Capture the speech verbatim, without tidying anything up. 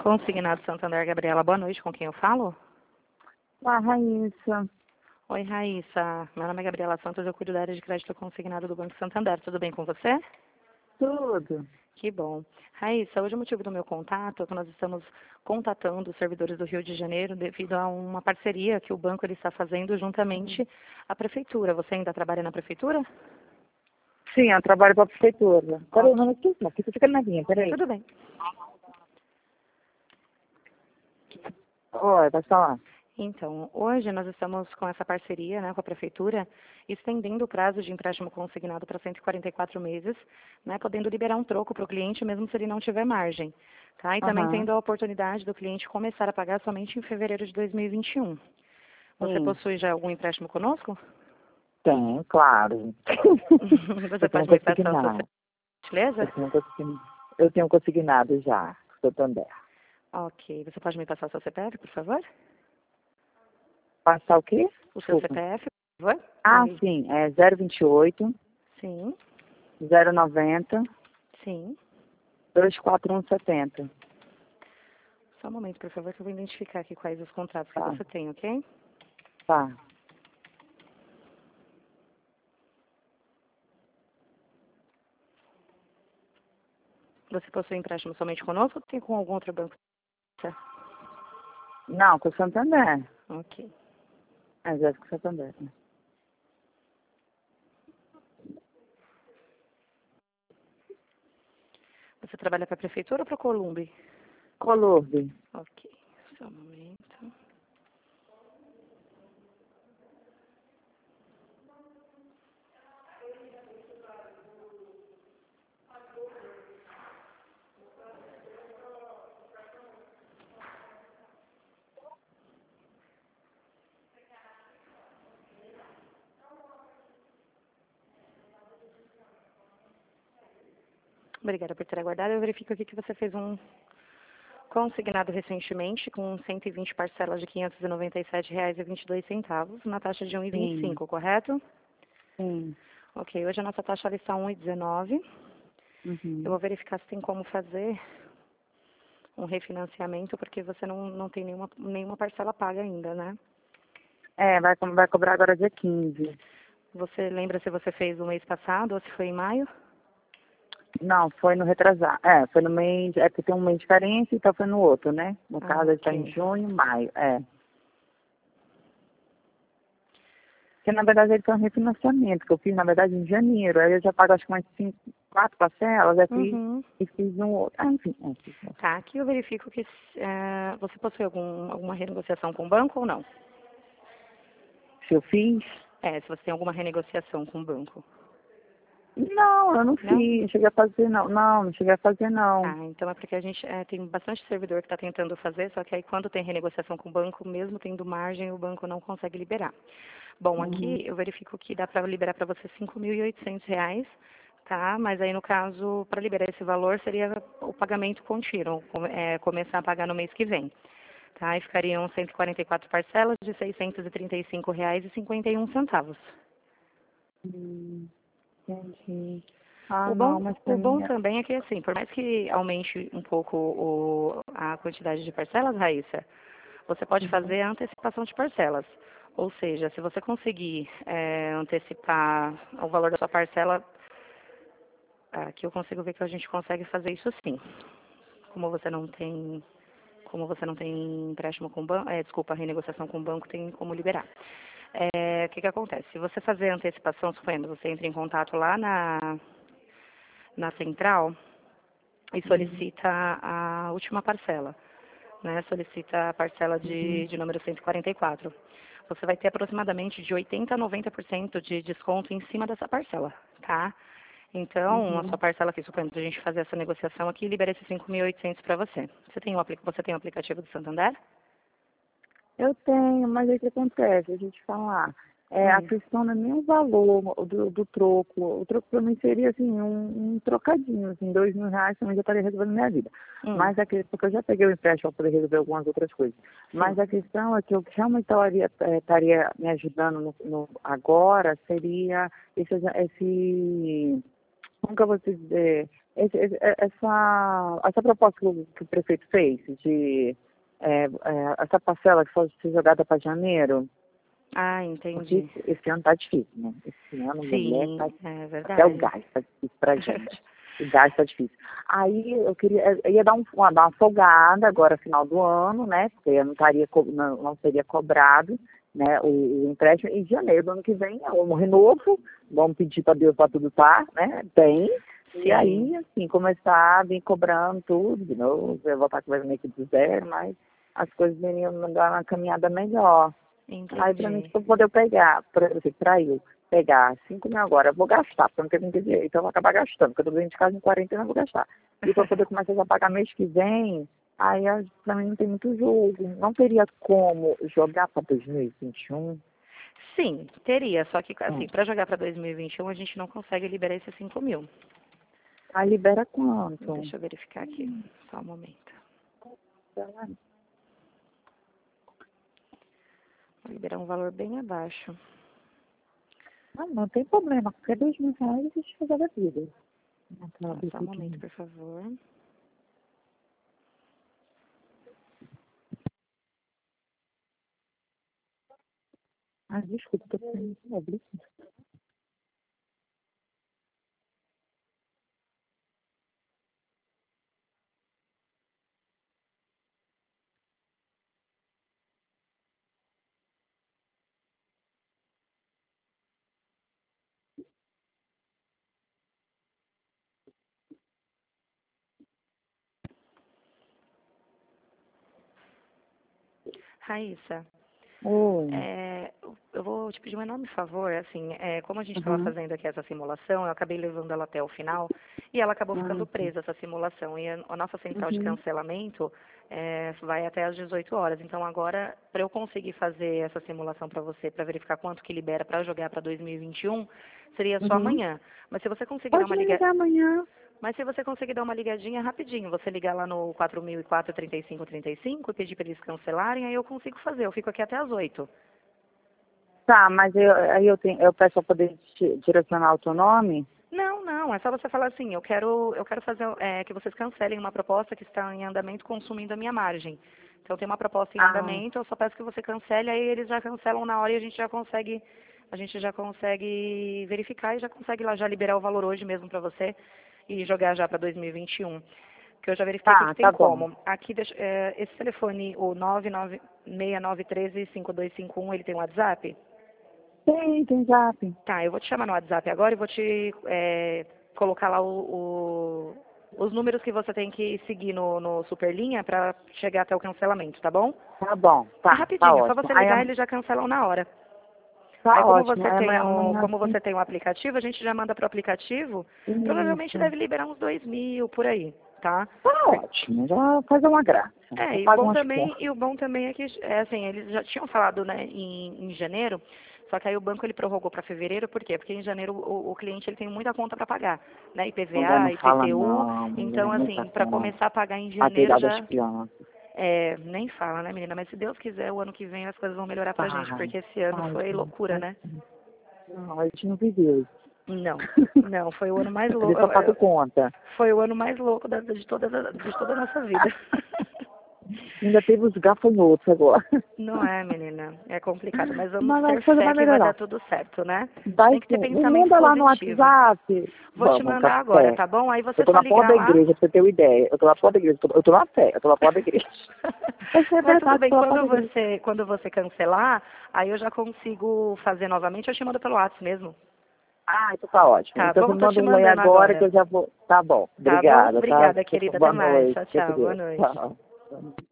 Consignado Santander, Gabriela, boa noite, com quem eu falo? Olá, Raíssa. Oi, Raíssa, meu nome é Gabriela Santos, eu cuido da área de crédito consignado do Banco Santander, tudo bem com você? Tudo. Que bom. Raíssa, hoje o motivo do meu contato é que nós estamos contatando os servidores do Rio de Janeiro devido a uma parceria que o banco ele está fazendo juntamente à Prefeitura. Você ainda trabalha na Prefeitura? Sim, eu trabalho para a prefeitura. Peraí, não esqueci, não, aqui você fica na linha, peraí. Tudo bem. Oi, vai falar. Então, hoje nós estamos com essa parceria, né, com a Prefeitura, estendendo o prazo de empréstimo consignado para cento e quarenta e quatro meses, né, podendo liberar um troco para o cliente mesmo se ele não tiver margem. Tá? E também Aham. tendo a oportunidade do cliente começar a pagar somente em fevereiro de dois mil e vinte e um. Você Sim, possui já algum empréstimo conosco? tenho, claro. Você Eu tenho pode me passar o seu consignado. C P F, Eu beleza? tenho consignado, eu tenho consignado já, Santander. Ok. Você pode me passar o seu C P F, por favor? Passar o quê? O seu Desculpa. C P F, por favor? Ah, Aí. sim, é zero vinte e oito, Sim, zero noventa, sim. dois quatro um setenta. Só um momento, por favor, que eu vou identificar aqui quais os contratos que Tá, você tem, ok? tá. Você possui empréstimo somente conosco ou tem com algum outro banco? Não, com o Santander. Ok. É, já com o Santander. Você trabalha para a prefeitura ou para o Columbe? Colurbe. Ok. Só um momento. Obrigada por ter aguardado. Eu verifico aqui que você fez um consignado recentemente com cento e vinte parcelas de quinhentos e noventa e sete reais e vinte e dois centavos, na taxa de um vírgula vinte e Sim, cinco, correto? sim. Ok, hoje a nossa taxa ela está um vírgula dezenove. Eu Uhum. vou verificar se tem como fazer um refinanciamento, porque você não, não tem nenhuma, nenhuma parcela paga ainda, né? É, vai, co- vai cobrar agora dia quinze. Você lembra se você fez no mês passado ou se foi em maio? Não, foi no retrasar. É, foi no mês. É porque tem um mês de diferença, então foi no outro, né? No Ah, caso, ele está em ok. junho, maio. É. Porque na verdade ele foi um refinanciamento que eu fiz, na verdade, em janeiro. Aí eu já pago acho que umas cinco, quatro parcelas, aí fiz Uhum. e fiz um outro. Ah, enfim, é, fiz um outro. Tá, aqui eu verifico que eh, você possui algum, alguma renegociação com o banco ou não? Se eu fiz? É, se você tem alguma renegociação com o banco. Não, eu não Não? fiz, não cheguei a fazer não. Não, não cheguei a fazer Tá, não. então é porque a gente eh, tem bastante servidor que está tentando fazer, só que aí quando tem renegociação com o banco, mesmo tendo margem, o banco não consegue liberar. Bom, Uhum. aqui eu verifico que dá para liberar para você cinco mil e oitocentos reais, tá? Mas aí no caso, para liberar esse valor, seria o pagamento contínuo, com- eh, começar a pagar no mês que vem. Tá? E ficariam cento e quarenta e quatro parcelas de seiscentos e trinta e cinco reais e cinquenta e um centavos. Hum, entendi. Ah, O não, bom, mas pra o mim bom é... também é que, assim, por mais que aumente um pouco o- a quantidade de parcelas, Raíssa, você pode Uhum. fazer a antecipação de parcelas. Ou seja, se você conseguir é, antecipar o valor da sua parcela, aqui eu consigo ver que a gente consegue fazer isso sim. Como você não tem, como você não tem empréstimo com o banco, é, desculpa, renegociação com o banco, tem como liberar. É, o que que acontece? Se você fazer a antecipação, suponhando, você entra em contato lá na, na central e Uhum. solicita a última parcela, né? Solicita a parcela de, Uhum. de número cento e quarenta e quatro. Você vai ter aproximadamente de oitenta a noventa por cento de desconto em cima dessa parcela, tá? Então, a sua Uhum. parcela aqui, suponhamos a gente fazer essa negociação aqui, libera esses cinco mil e oitocentos para você. Você tem, o apli- você tem o aplicativo do Santander? Eu tenho, mas aí o que acontece? Deixa eu te falar. É, a Hum. questão não é nem o valor do, do troco. O troco para mim seria assim, um, um trocadinho, assim, dois mil reais também já estaria resolvendo minha vida. Hum. Mas a questão, porque eu já peguei o empréstimo para poder resolver algumas outras coisas. Sim. Mas a questão é que eu realmente estaria, eh, estaria me ajudando no, no- agora seria esse, esse como que eu vou te dizer, esse- esse- essa, essa proposta que o, que o prefeito fez de é, é, essa parcela que pode ser jogada para janeiro, Ah, porque entendi. esse, esse ano tá difícil, né? Esse ano, mulher, Sim, tá, é até o verdade. gás tá difícil pra gente. O gás tá difícil. Aí eu queria, eu ia dar, um, uma, dar uma folgada agora, final do ano, né? Porque eu não, estaria, co- não, não seria cobrado, né? O, o empréstimo em janeiro do ano que vem, vamos renovo, vamos pedir para Deus para tudo tá, né? Bem. E Sim, aí, assim, começar a vir cobrando tudo de novo, eu voltar com meio que do zero, mas as coisas iriam dar uma caminhada melhor. Aí, para mim, entendi. para poder pegar, para eu pegar cinco mil agora, eu vou gastar, porque eu não tenho muito dinheiro, então eu vou acabar gastando, porque eu estou dentro de casa em quarenta e eu não vou gastar. E para poder começar a pagar mês que vem, aí para mim não tem muito jogo. Não teria como jogar para dois mil e vinte e um? Sim, teria, só que Hum. assim, para jogar para dois mil e vinte e um a gente não consegue liberar esses cinco mil. Aí libera quanto? Deixa eu verificar aqui, só um momento. Vou liberar um valor bem abaixo. Não, não tem problema, porque dois mil reais a gente faz a vida. Tá, Aquela só um momento, boutique. por favor. Ah, desculpa, tô pensando sobre isso. Raíssa, Oi. é, eu vou te pedir um enorme favor, assim, é, como a gente estava Uhum. fazendo aqui essa simulação, eu acabei levando ela até o final e ela acabou Ah, ficando tá. presa, essa simulação. E a, a nossa central de Uhum. cancelamento é, vai até às dezoito horas. Então agora, para eu conseguir fazer essa simulação para você, para verificar quanto que libera para jogar para dois mil e vinte e um, seria só Uhum. amanhã. Mas se você conseguir dar Pode uma me liga... ligar amanhã. Mas se você conseguir dar uma ligadinha rapidinho, você ligar lá no quatro mil e quatro, trinta e cinco, trinta e cinco e pedir para eles cancelarem, aí eu consigo fazer. Eu fico aqui até às oito. Tá, mas eu, aí eu, tenho, eu peço para poder di- direcionar o teu nome? Não, não, é só você falar assim, eu quero, eu quero fazer é, que vocês cancelem uma proposta que está em andamento consumindo a minha margem. Então tem uma proposta em Ah, andamento, eu só peço que você cancele, aí eles já cancelam na hora e a gente já consegue, a gente já consegue verificar e já consegue lá já liberar o valor hoje mesmo para você e jogar já para dois mil e vinte e um. Que eu já verifiquei aqui que tá, tem tá bom. como. Aqui, deixa- é, esse telefone, o nove nove seis nove um três cinco dois cinco um, ele tem um WhatsApp? Tem, tem zap. Tá, eu vou te chamar no WhatsApp agora e vou te é, colocar lá o, o- os números que você tem que seguir no, no Superlinha para chegar até o cancelamento, tá bom? Tá bom, É tá, tá rapidinho, é só ótimo. você Aí, ligar e am- eles já cancelam na hora. Aí tá como ótimo. você Aí tem amanhã, o, amanhã como assim, você tem o aplicativo, a gente já manda pro aplicativo. Provavelmente isso. deve liberar uns dois mil por aí, tá? Tá Por- ótimo, já faz uma graça. É, Eu e o pago bom umas também, contas. e o bom também é que, é, assim, eles já tinham falado, né, em, em janeiro, só que aí o banco ele prorrogou para fevereiro, por quê? Porque em janeiro o, o cliente ele tem muita conta para pagar, né, Mulher não I P V A, fala I P T U, não, mulher, então muita assim, para conta. começar a pagar em A janeiro cuidar das já, crianças. é, nem fala, né, menina, mas se Deus quiser, o ano que vem as coisas vão melhorar pra gente, Vai, porque esse ano vai, foi sim, loucura, vai né? sim. Não, a gente não viveu isso. Não, não, foi o ano mais Ele louco, só paga conta. foi o ano mais louco da- de toda, de toda a nossa vida. Ainda teve os gafanhotos agora. Não é, menina. É complicado, mas vamos Mas ter a coisa fé vai que vai dar melhorar. tudo certo, né? Vai Tem que ter sim. Me pensamento manda lá no positivo. WhatsApp. Vou te Vamos, mandar agora, café. tá bom? Aí Eu você tô só na porta ligar da lá. igreja, pra você ter uma ideia. Eu tô na porta da igreja. Eu tô, eu tô na fé. Eu tô na porta da igreja. Isso é Mas tudo verdade, eu bem, tô na porta quando da igreja. você, quando você cancelar, aí eu já consigo fazer novamente, eu te mando pelo WhatsApp mesmo. Ah, então tá ótimo. Tá Então você bom? me Tô manda te um oi mandando agora que agora. eu já vou. Tá bom. Tá bom? Obrigada, tá? Obrigada, querida. Até Boa mais. noite. Tchau, Fica com tchau. Boa Deus. noite. Tchau.